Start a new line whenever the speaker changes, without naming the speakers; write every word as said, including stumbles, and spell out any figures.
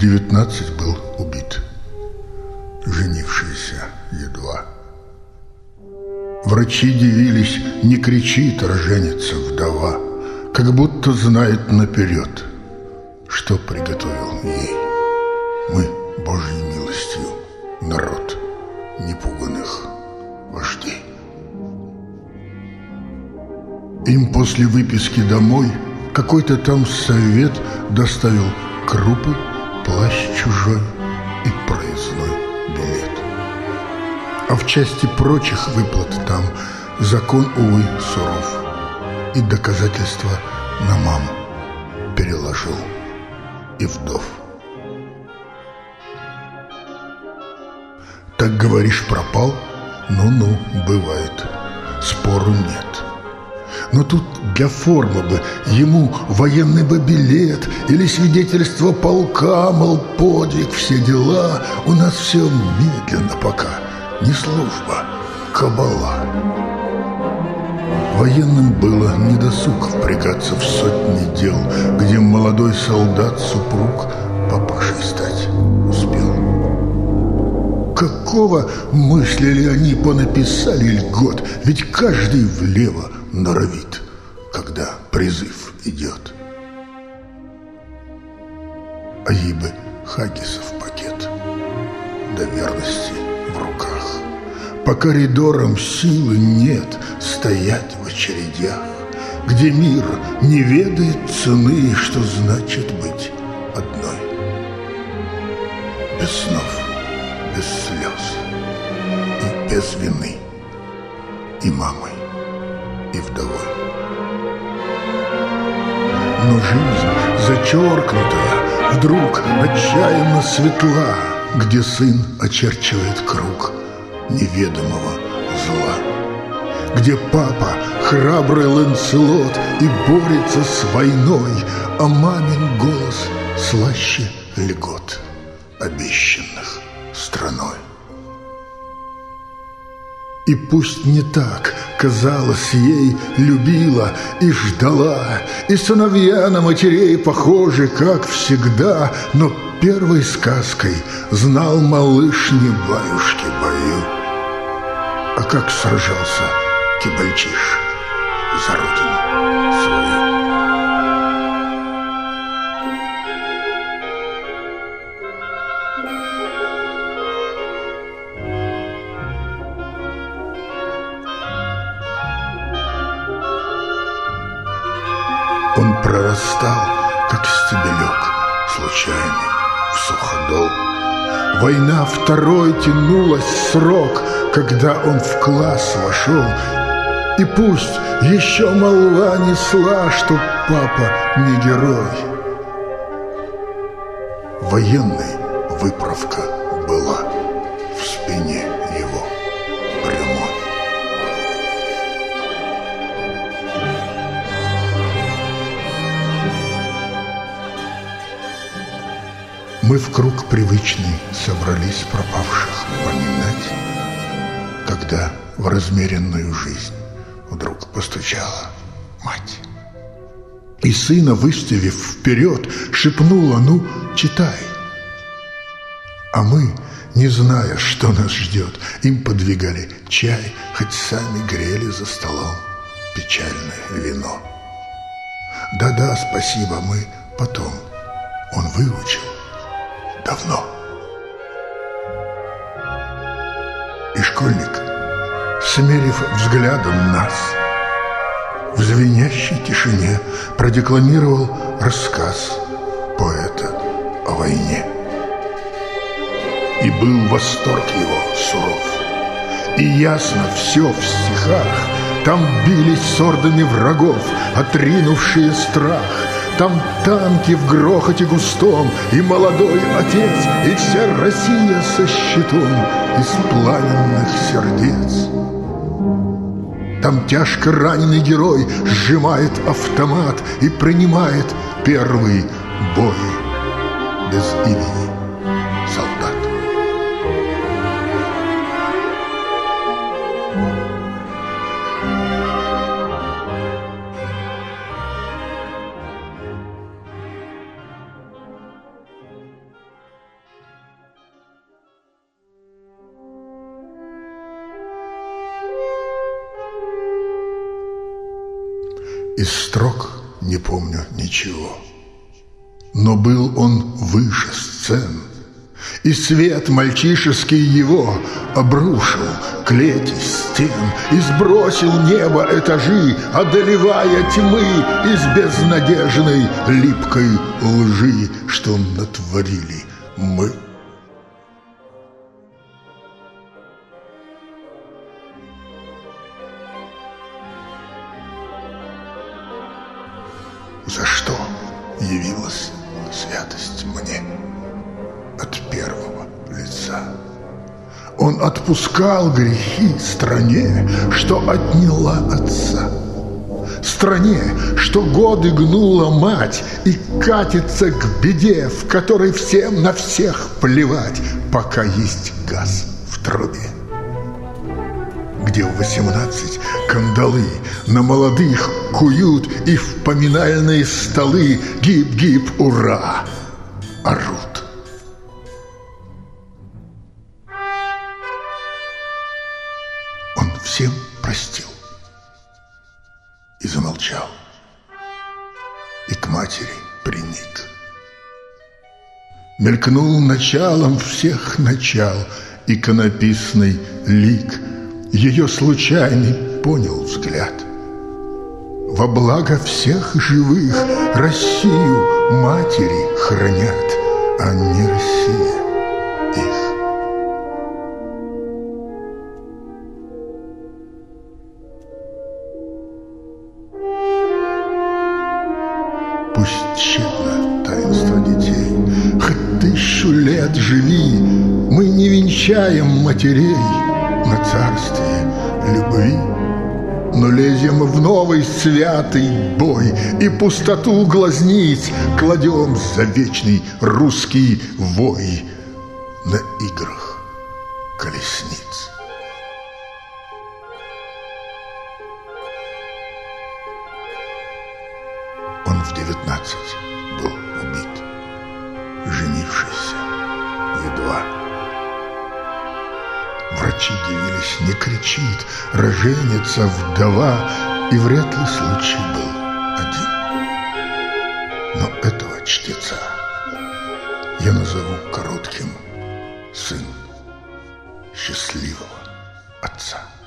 девятнадцать был убит, женившийся едва. Врачи дивились, не кричит роженица вдова, как будто знает наперед, что приготовил ей. Мы, Божьей милостью, народ непуганных вождей. Им после выписки домой какой-то там совет доставил крупы, плащ чужой и проездной билет. А в части прочих выплат там закон, увы, суров, и доказательства на маму переложил и вдов. Так, говоришь, пропал? Ну-ну, бывает, спору нет. Но тут для формы бы ему военный бы билет или свидетельство полка, мол, подвиг, все дела. У нас все медленно пока, не служба, кабала. Военным было недосуг впрягаться в сотни дел, где молодой солдат-супруг папашей стать успел. Какого мыслили они, понаписали льгот, ведь каждый влево норовит, когда призыв идет. А ей бы хаггисов пакет, до верности в руках. По коридорам силы нет стоять в очередях, где мир не ведает цены, что значит быть одной. Без снов, без слез и без вины, и мамой, и вдовой. Но жизнь, зачеркнутая, вдруг отчаянно светла, где сын очерчивает круг неведомого зла, где папа храбрый Ланселот и борется с войной, а мамин голос слаще льгот, обещанных страной. И пусть не так, казалось, ей любила и ждала, и сыновья на матерей похожи, как всегда, но первой сказкой знал малыш не баюшки бою, а как сражался Кибальчиш за родину свою. Он прорастал, как стебелек случайный, в суходол. Война второй тянулась срок, когда он в класс вошел. И пусть еще молва несла, что папа не герой, военной выправка была в спине его прямой. Мы в круг привычный собрались пропавших поминать, когда в размеренную жизнь вдруг постучала мать. И сына, выставив вперед, шепнула: «Ну, читай». А мы, не зная, что нас ждет, им подвигали чай, хоть сами грели за столом печальное вино. Да-да, спасибо, мы потом. Он выучил давно. И школьник, смерив взглядом нас, в звенящей тишине продекламировал рассказ поэта о войне. И был восторг его суров, и ясно все в стихах. Там бились с ордами врагов, отринувшие страх. Там танки в грохоте густом, и молодой отец, и вся Россия со щитом из пламенных сердец. Там тяжко раненый герой сжимает автомат и принимает первый бой без имени солдат. Из строк не помню ничего. Но был он выше сцен, и свет мальчишеский его обрушил клети стен и сбросил небо этажи, одолевая тьмы из безнадежной липкой лжи, что натворили мы. За что явилась святость мне от первого лица? Он отпускал грехи стране, что отняла отца, стране, что годы гнула мать и катится к беде, в которой всем на всех плевать, пока есть газ в трубе. Где в восемнадцать кандалы на молодых куют и в поминальные столы гиб-гиб, ура, орут. Он всем простил и замолчал, и к матери приник. Мелькнул началом всех начал иконописный лик. Ее случайный понял взгляд. Во благо всех живых Россию матери хранят, а не Россия их. Пусть тщетно таинство детей, хоть тысячу лет живи, мы не венчаем матерей на царствие любви, но лезем в новый святый бой и пустоту глазниц кладем за вечный русский вой на играх колесниц. Он в девятнадцать был убит, женившийся едва. Врачи дивились, не кричит, роженица вдова, и вряд ли случай был один. Но этого чтеца я назову коротким: сын счастливого отца.